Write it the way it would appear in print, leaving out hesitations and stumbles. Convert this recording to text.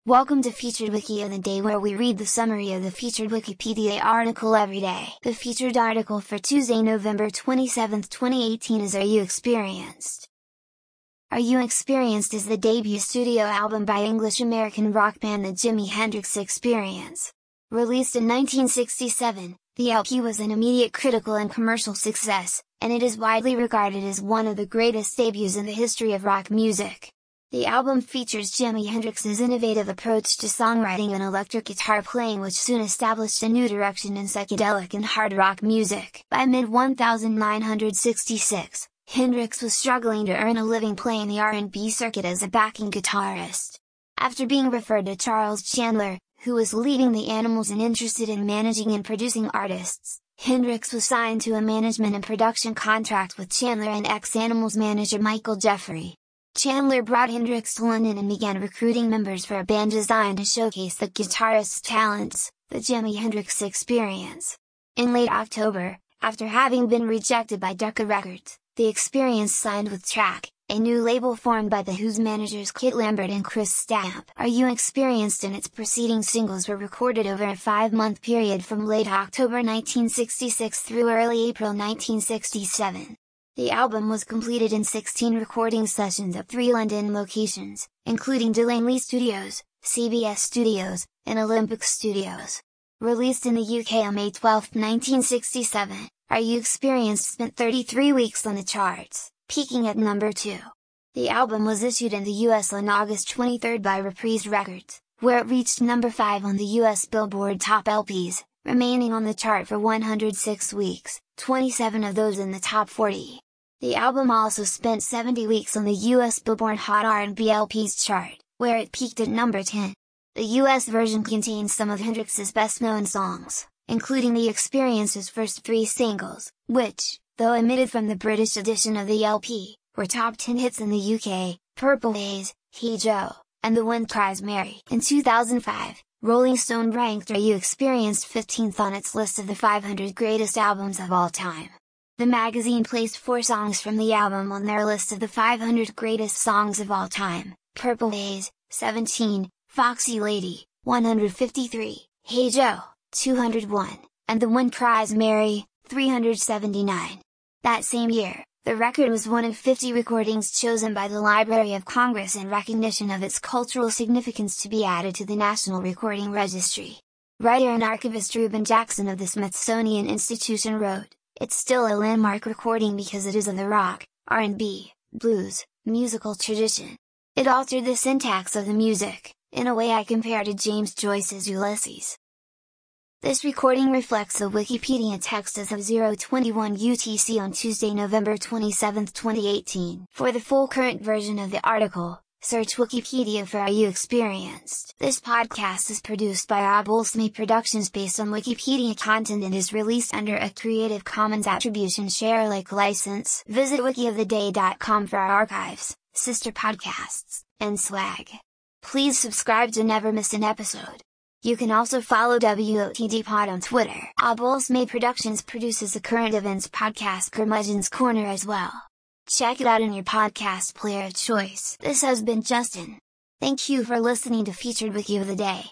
Welcome to Featured Wiki of the Day, where we read the summary of the featured Wikipedia article every day. The featured article for Tuesday, November 27, 2018 is Are You Experienced? Are You Experienced is the debut studio album by English-American rock band The Jimi Hendrix Experience. Released in 1967, the LP was an immediate critical and commercial success, and it is widely regarded as one of the greatest debuts in the history of rock music. The album features Jimi Hendrix's innovative approach to songwriting and electric guitar playing, which soon established a new direction in psychedelic and hard rock music. By mid-1966, Hendrix was struggling to earn a living playing the R&B circuit as a backing guitarist. After being referred to Charles Chandler, who was leading the Animals and interested in managing and producing artists, Hendrix was signed to a management and production contract with Chandler and ex-Animals manager Michael Jeffrey. Chandler brought Hendrix to London and began recruiting members for a band designed to showcase the guitarist's talents, the Jimi Hendrix Experience. In late October, after having been rejected by Decca Records, the Experience signed with Track, a new label formed by The Who's managers Kit Lambert and Chris Stamp. Are You Experienced and its preceding singles were recorded over a 5-month period from late October 1966 through early April 1967. The album was completed in 16 recording sessions at 3 London locations, including Delaney Studios, CBS Studios, and Olympic Studios. Released in the UK on May 12, 1967, Are You Experienced spent 33 weeks on the charts, peaking at number 2. The album was issued in the US on August 23 by Reprise Records, where it reached number 5 on the US Billboard Top LPs, remaining on the chart for 106 weeks, 27 of those in the top 40. The album also spent 70 weeks on the US Billboard Hot R&B LPs chart, where it peaked at number 10. The US version contains some of Hendrix's best-known songs, including The Experience's first 3 singles, which, though omitted from the British edition of the LP, were top 10 hits in the UK, Purple Haze, Hey Joe, and The Wind Cries Mary. In 2005, Rolling Stone ranked Are You Experienced 15th on its list of the 500 greatest albums of all time. The magazine placed 4 songs from the album on their list of the 500 greatest songs of all time: Purple Haze, 17, Foxy Lady, 153, Hey Joe, 201, and The Wind Cries Mary, 379. That same year, the record was one of 50 recordings chosen by the Library of Congress in recognition of its cultural significance to be added to the National Recording Registry. Writer and archivist Reuben Jackson of the Smithsonian Institution wrote, "It's still a landmark recording because it is of the rock, R&B, blues, musical tradition. It altered the syntax of the music, in a way I compare to James Joyce's Ulysses." This recording reflects the Wikipedia text as of 0:21 UTC on Tuesday, November 27, 2018. For the full current version of the article, search Wikipedia for Are You Experienced? This podcast is produced by Abulsme Productions based on Wikipedia content and is released under a Creative Commons Attribution Share Alike license. Visit wikioftheday.com for our archives, sister podcasts, and swag. Please subscribe to never miss an episode. You can also follow WOTD Pod on Twitter. Abulsme Productions produces the current events podcast Curmudgeon's Corner as well. Check it out in your podcast player of choice. This has been Justin. Thank you for listening to Featured Wiki of the Day.